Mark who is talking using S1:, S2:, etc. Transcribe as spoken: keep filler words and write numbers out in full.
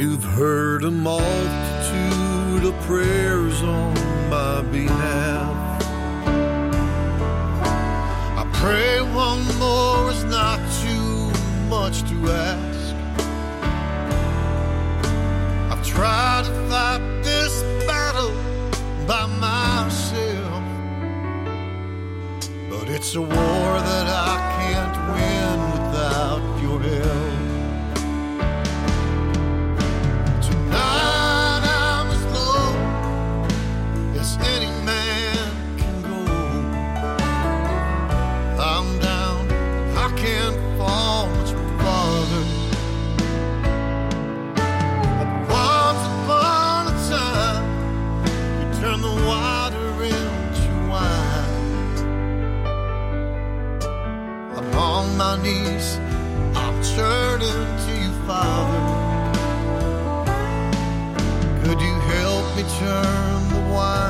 S1: You've heard a multitude of prayers on my behalf. I pray one more is not too much to ask. I've tried to fight this battle by myself, but it's a war that I can't win without your help. Tonight I'm as low as any man can go. I'm down, I can't fall much farther. But once upon a time, you turned the water into wine. I'm on my knees, I'm turning to you, Father. Could you help me turn the wine